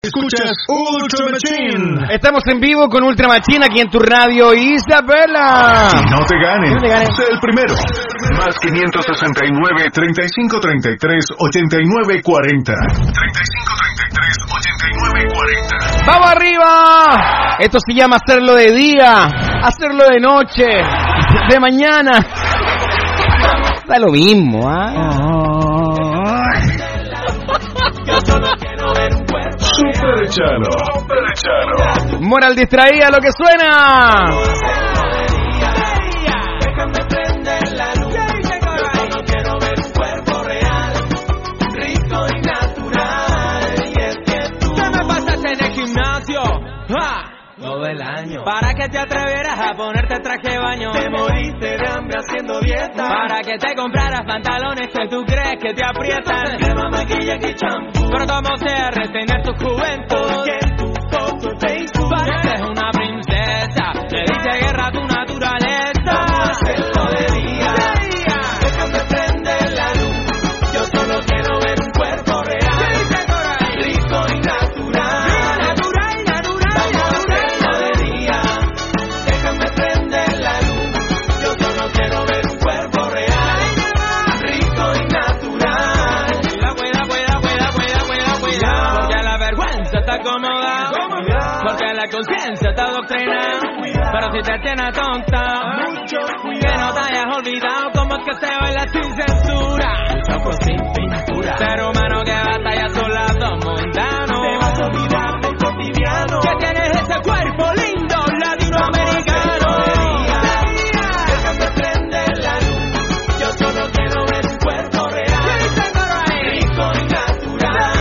Escuchas Ultra Machine. Estamos en vivo con Ultra Machine aquí en tu radio Isabela. No te ganes. Sé el primero. Más 569 3533 8940. 3533 8940. ¡Vamos arriba! Esto se llama hacerlo de día, hacerlo de noche, de mañana. Da lo mismo, Super Chano. Moral distraída, lo que suena. Déjame prender la luz. Yo quiero ver un cuerpo real, rico y natural. Y es que tú ¿qué me pasaste en el gimnasio? Todo el año. Para que te atrevieras a ponerte traje de baño. Te moriste de hambre haciendo dieta. Para que te compraras pantalones que tú crees que te aprietan. Crema, maquillaje y champú. Pero como sea retener tu juventud. Y en tu foto de Facebook pareces una princesa. Le dice guerra a tu naturaleza. Vamos a hacerlo de día. Déjame prender la luz. Yo solo quiero ver un cuerpo real, rico y natural. Porque la conciencia está adoctrinada. Pero si te tiene tonta, que no te hayas olvidado cómo es que se baila sin censura. Los ojos sin pintura. Ser humano que batalla solado mundano. Te vas a olvidar del cotidiano. Que tienes ese cuerpo lindo latinoamericano. Déjame prender la luz. Yo solo quiero ver un cuerpo real, rico y natural.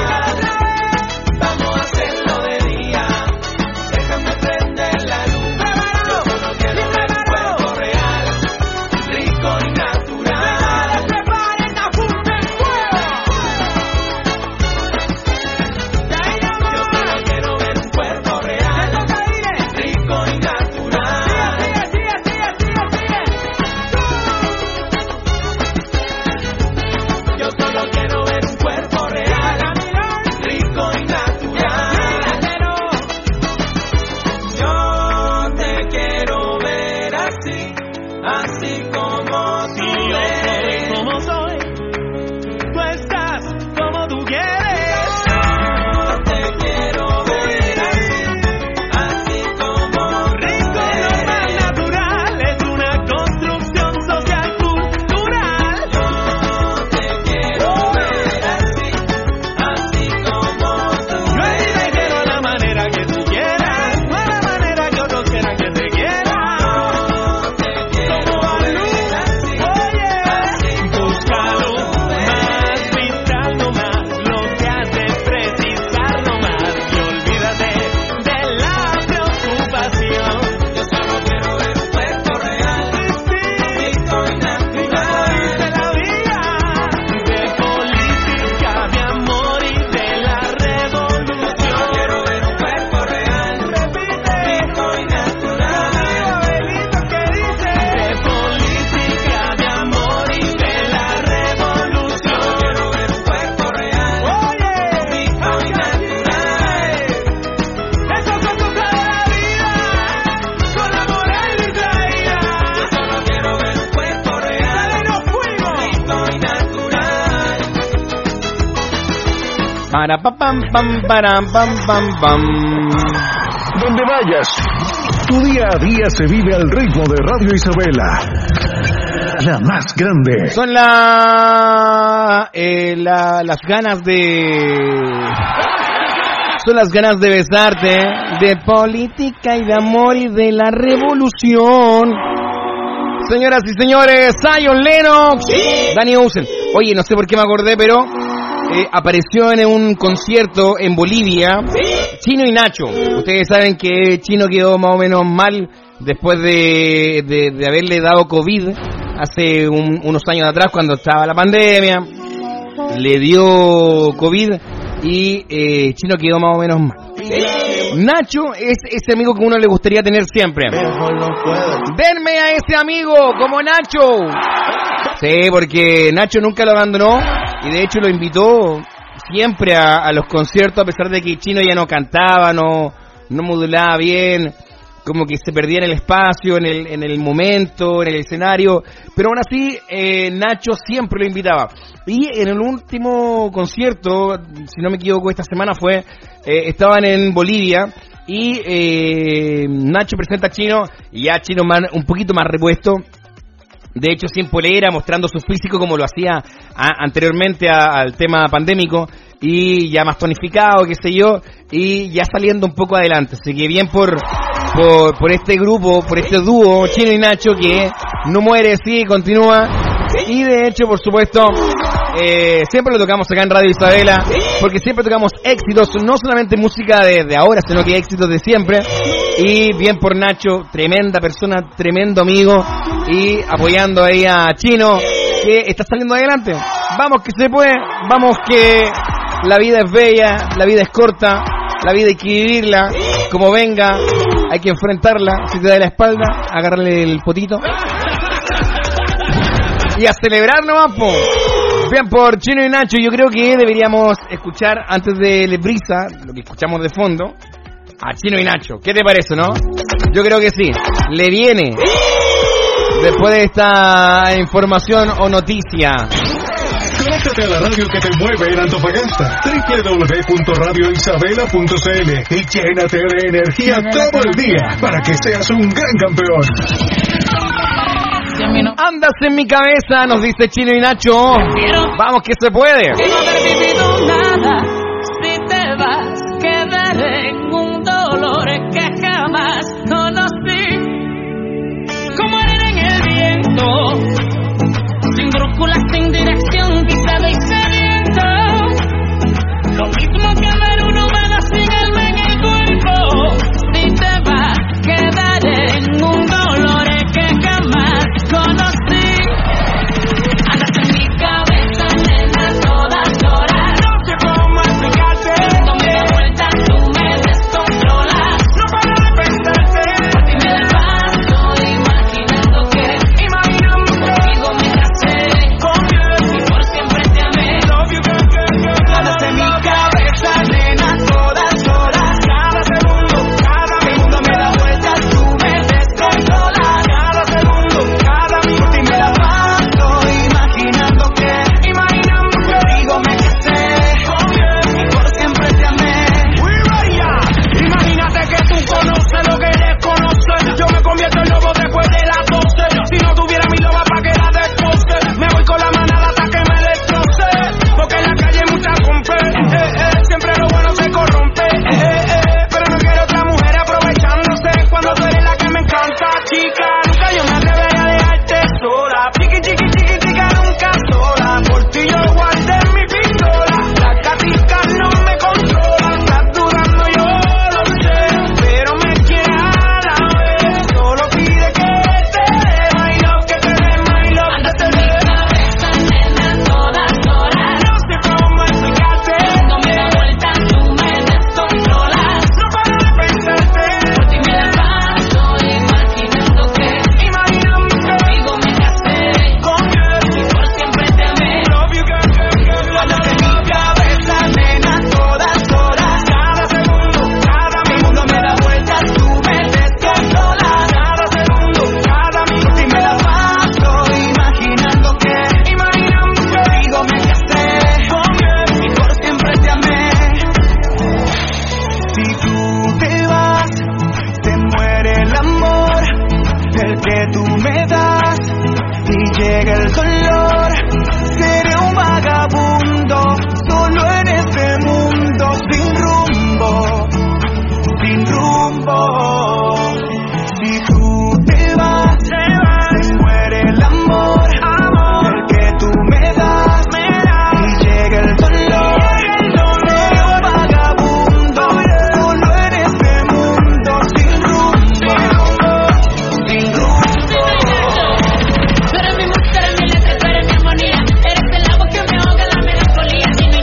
Donde vayas, tu día a día se vive al ritmo de Radio Isabela, la más grande. Son las ganas de... Son las ganas de besarte, de política y de amor y de la revolución. Señoras y señores, Zion Lennox, Danny Ocean. Oye, no sé por qué me acordé, pero apareció en un concierto en Bolivia, Chino y Nacho. Ustedes saben que Chino quedó más o menos mal después de haberle dado COVID hace unos años atrás, cuando estaba la pandemia. Le dio COVID y Chino quedó más o menos mal. Nacho es ese amigo que uno le gustaría tener siempre. Denme a ese amigo como Nacho. Sí, porque Nacho nunca lo abandonó y de hecho lo invitó siempre a los conciertos, a pesar de que Chino ya no cantaba, no modulaba bien, como que se perdía en el espacio, en el momento, en el escenario, pero aún así Nacho siempre lo invitaba. Y en el último concierto, si no me equivoco, esta semana estaban en Bolivia y Nacho presenta a Chino, y ya Chino un poquito más repuesto, de hecho sin polera, mostrando su físico como lo hacía anteriormente al tema pandémico, y ya más tonificado, qué sé yo, y ya saliendo un poco adelante. Así que bien por este grupo, por este dúo, Chino y Nacho, que no muere, sí, continúa. Y de hecho, por supuesto, siempre lo tocamos acá en Radio Isabela, porque siempre tocamos éxitos, no solamente música de ahora, sino que éxitos de siempre. Y bien por Nacho, tremenda persona, tremendo amigo, y apoyando ahí a Chino, que está saliendo adelante. Vamos que se puede, vamos que la vida es bella, la vida es corta, la vida hay que vivirla como venga, hay que enfrentarla. Si te da la espalda, agarrarle el potito y a celebrar nomás, po. Bien por Chino y Nacho. Yo creo que deberíamos escuchar, antes de Brisa, lo que escuchamos de fondo, a Chino y Nacho. ¿Qué te parece, no? Yo creo que sí. Le viene después de esta información o noticia. Conéctate a la radio que te mueve en Antofagasta, www.radioisabela.cl, y llénate de energía todo el día para que seas un gran campeón. Andas en mi cabeza, nos dice Chino y Nacho. Vamos que se puede. No haber vivido nada, si te vas, quedaré en un dolor que jamás conocí. Como arena en el viento, sin brújula, sin dirección, pisado y sediento. Lo mismo que ver un humano sin alma en el cuerpo. Si te vas, quedaré en un dolor que jamás conocí. Andas en mi cabeza, nena, todas horas. No sé cómo explicarte. Dándome la vuelta, tú me descontrolas. No paro de pensarte. Por ti me levanto, imaginando que contigo me casé. Y por siempre te amé. Andas en mi cabeza, nena, todas horas. Cada segundo me da vueltas, tú me descontrolas. Cada segundo, cada minuto, por ti me levanto, imaginando que contigo me casé. Y por siempre te amé. Imagínate que tú conoces lo que desconoces. Yo me convierto en lobo después de las 12. Si no tuviera mi loba pa' que la destroce, me voy con la manada hasta que me destroce. Porque en la calle hay mucha compe. Siempre lo bueno se corrompe. Pero no quiero otra mujer aprovechándose cuando tú eres la que me encanta, chica. Nunca yo me atrevería a dejarte sola. Chiqui, chiqui, chiqui, chica, nunca sola. Por ti yo guardé mi pistola. Las gaticas no me controlan. Estás dudando, yo lo sé, pero me quieres a la vez. Solo pide que te dé my love, que te dé my love. Andas en mi cabeza, nena, todas horas. No sé cómo explicarte. Dándome la vuelta, tú me descontrolas. No paro de pensarte. Por ti me levanto, imaginando que contigo me casé. Y por siempre te amé. Love you, girl, girl, girl. Andas en mi cabeza, nena, todas horas. Cada segundo, cada minuto Me da vueltas, tú me descontrolas. Cada segundo, cada minuto. Por ti me la paso, imaginando que contigo me casé. Y por siempre te amé. Si tú te vas, se muere el amor, el que tú me das, y llega el dolor. Seré un vagabundo, solo en este mundo, sin rumbo, sin rumbo. Si tú te vas, se muere el amor, el que tú me das, y llega el dolor. Seré un vagabundo, solo en este mundo, sin rumbo, sin rumbo. Tú eres mi música, eres mi letra, tú eres mi armonía. Eres el agua que me ahoga la melancolía. Si no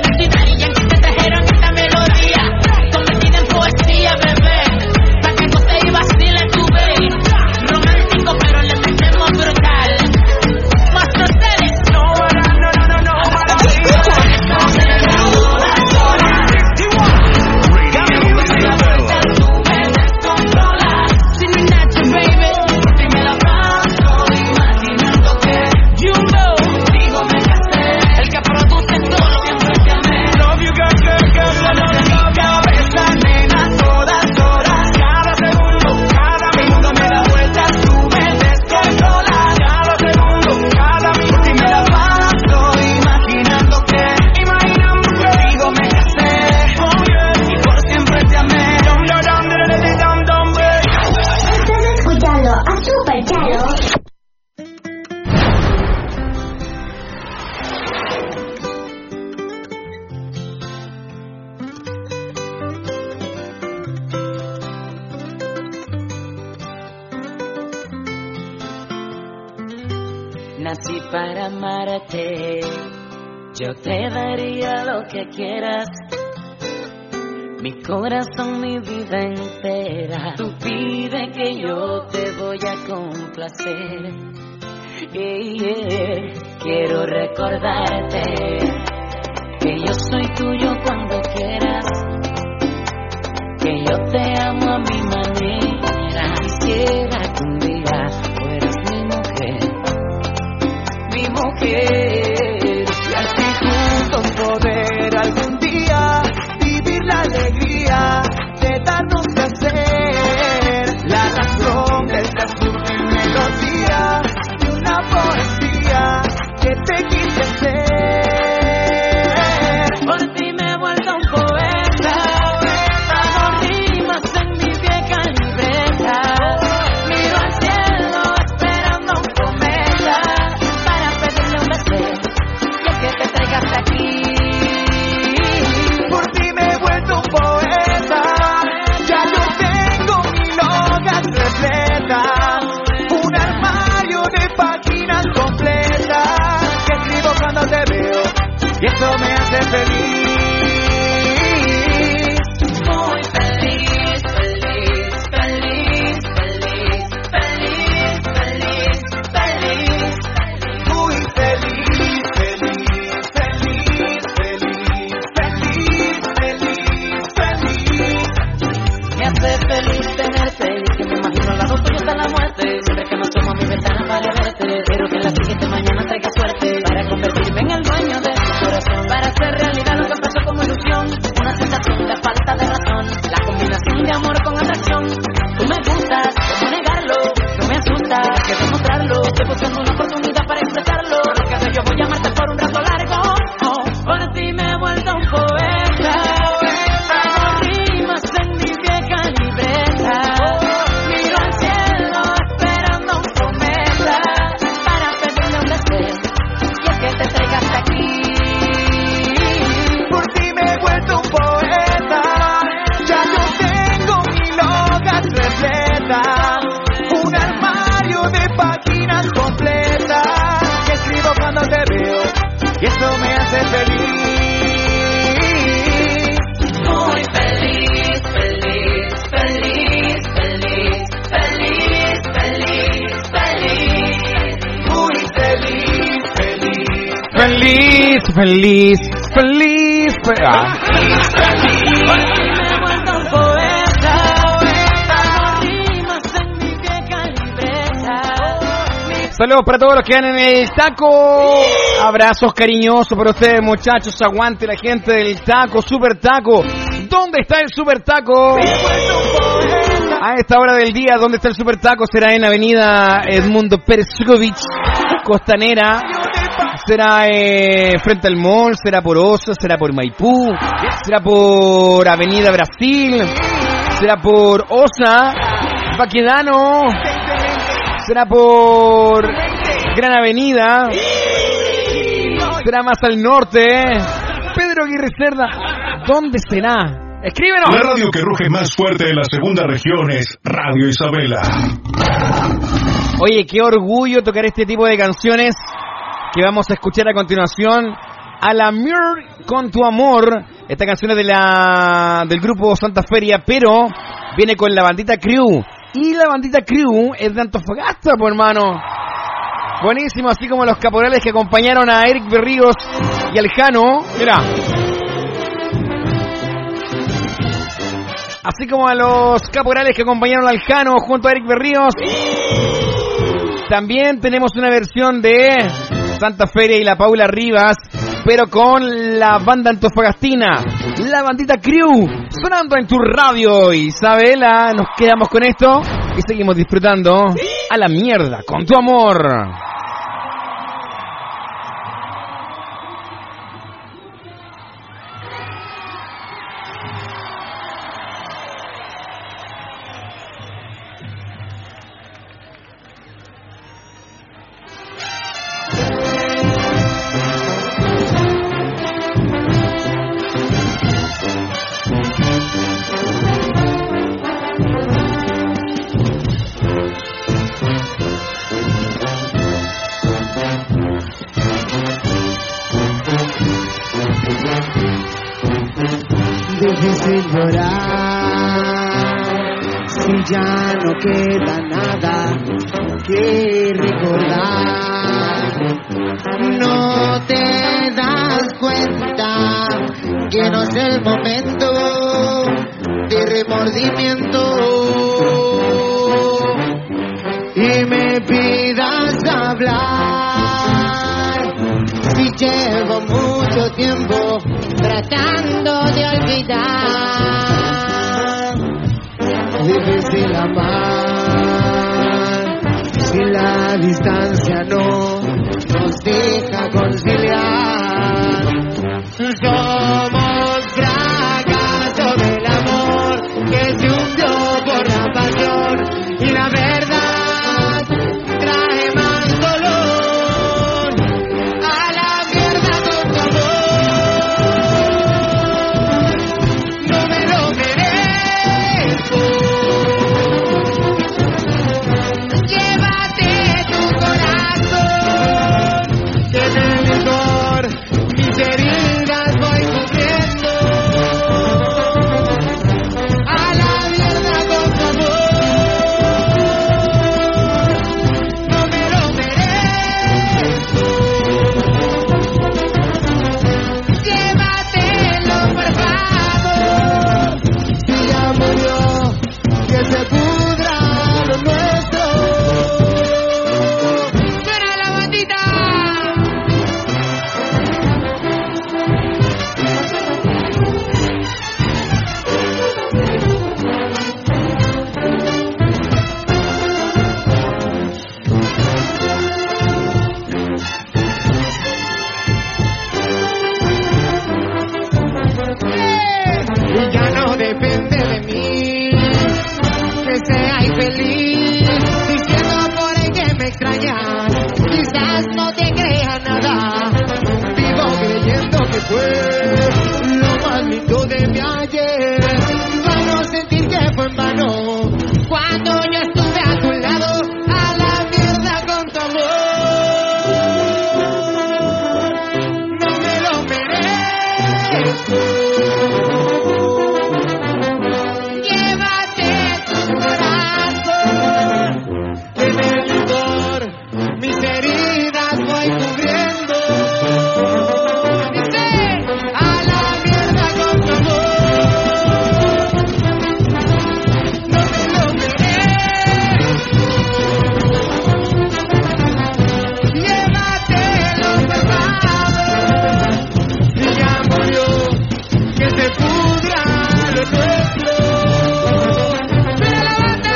nací para amarte. Yo te daría lo que quieras, mi corazón, mi vida entera. Tú pide que yo te voy a complacer. Quiero recordarte que yo soy tuyo cuando quieras, que yo te amo a mi manera. Quisiera que un día fueras mi mujer, y así juntos poder algún día vivir la alegría de darnos placer. La razón de esta sublime melodía de una poesía que te quise hacer. Por ti me he vuelto un poeta, hago rimas en mi vieja libreta. Miro al cielo esperando un cometa para pedirle un deseo y es que te traiga hasta aquí. Por ti me he vuelto un poeta, ya yo tengo mi hojas repletas, un armario de páginas completas que escribo cuando te veo y eso me hace feliz. Muy feliz, feliz, feliz, feliz, feliz, feliz, feliz. Muy feliz, feliz, feliz, feliz, feliz, feliz, feliz. Me hace feliz tenerte y que me imagino al lado tuyo hasta la muerte. Siempre que me asomo a mi ventana para verte, espero que la siguiente mañana traiga suerte para convertirme en el dueño de tu corazón, para hacer realidad lo que empezó como ilusión, una sensación de falta de razón, la combinación de amor con atracción. Tú me gustas, ¿cómo negarlo? No me asusta, hay que demostrarlo. Estoy buscando una oportunidad para expresarlo. Lo que hago yo voy a amarte por un rato largo. Por ti me he vuelto un poeta, hago rimas en mi vieja libreta. Miro al cielo esperando un cometa para pedirle un deseo y es que te traiga hasta aquí. Por ti me he vuelto un poeta, ya yo tengo mi hojas repletas, un armario de páginas completas que escribo cuando te veo y eso me hace feliz. Muy feliz, feliz, feliz, feliz, feliz, feliz, feliz. Muy feliz, feliz. Feliz, feliz, feliz, Me he vuelto un poeta, hago rimas en mi vieja libreta. Saludos para todos los que van en el taco. Abrazos cariñosos para ustedes, muchachos. Aguante la gente del taco, super taco. ¿Dónde está el super taco? A esta hora del día, ¿dónde está el super taco? Será en Avenida Edmundo Persikovich, Costanera. Será frente al mall, será por Osa, será por Maipú, será por Avenida Brasil, será por Osa, Baquedano, será por Gran Avenida, será más al norte, Pedro Aguirre Cerda. ¿Dónde será? Escríbenos. La radio que ruge más fuerte de la segunda región es Radio Isabela. Oye, qué orgullo tocar este tipo de canciones que vamos a escuchar a continuación. A la Mir con tu amor. Esta canción es del grupo Santa Feria, pero viene con la bandita Crew. Y la bandita Crew es de Antofagasta, pues hermano. Buenísimo, así como los caporales que acompañaron a Eric Berríos y al Jano. Mira. Así como a los caporales que acompañaron al Jano junto a Eric Berríos. También tenemos una versión de Santa Feria y la Paula Rivas, pero con la banda antofagastina, la bandita Crew, sonando en tu radio. Isabela, nos quedamos con esto y seguimos disfrutando. A la mierda con tu amor. ya no queda nada que recordar. No te das cuenta que no es el momento de remordimiento y me pidas hablar. Si llevo mucho tiempo tratando de olvidar, difícil amar si la distancia no nos deja conciliar. Somos fracaso del amor que se hundió por la pasión y la verdad trae más dolor. A la mierda con tu amor, no me lo merezco. Llévate tu corazón, que de licor mis heridas voy cubriendo. A la mierda con tu amor, no me lo merezco. Llévatelo por favor, si ya murió, que se pudra lo nuestro. ¡Suena la bandita! Y ya no depende de mí que sea infeliz, diciendo por ahí que me extrañas. Quizás no te crea nada, vivo creyendo que fue lo más lindo de mi ayer. Para no sentir que fue en vano cuando yo estuve a tu lado. A la mierda con tu amor, no me lo merezco. Llévate tu corazón, que en el licor mis heridas voy cubriendo. Dice, a la mierda con tu amor, no me lo merezco. Llévatelo por favor, si ya murió, que se pudra lo nuestro. ¡Mira la banda!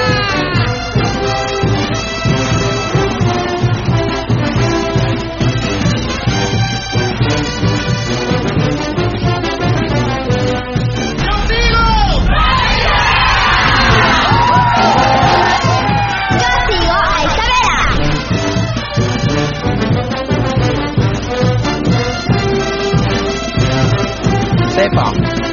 ¡Contigo! Yo sigo a Isabela. Sepa.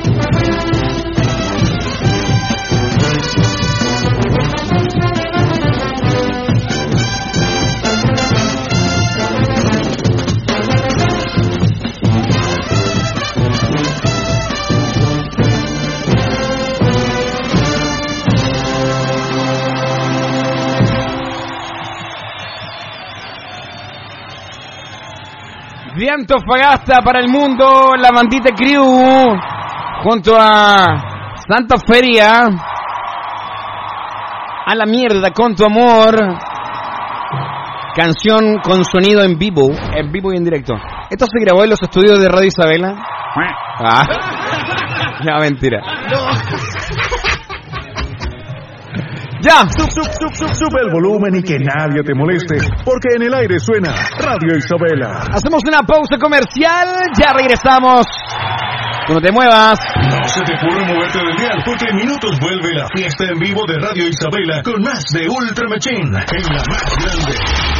De Antofagasta para el mundo, la bandita Crew, junto a Santa Feria, a la mierda con tu amor, canción con sonido en vivo y en directo. Esto se grabó en los estudios de Radio Isabela. Ya, mentira. Ya. Sube el volumen y que nadie te moleste, porque en el aire suena Radio Isabela. Hacemos una pausa comercial, ya regresamos. Tú no te muevas. No se te ocurre moverte del dial, porque en minutos vuelve la fiesta en vivo de Radio Isabela con más de Ultra Machine en la más grande.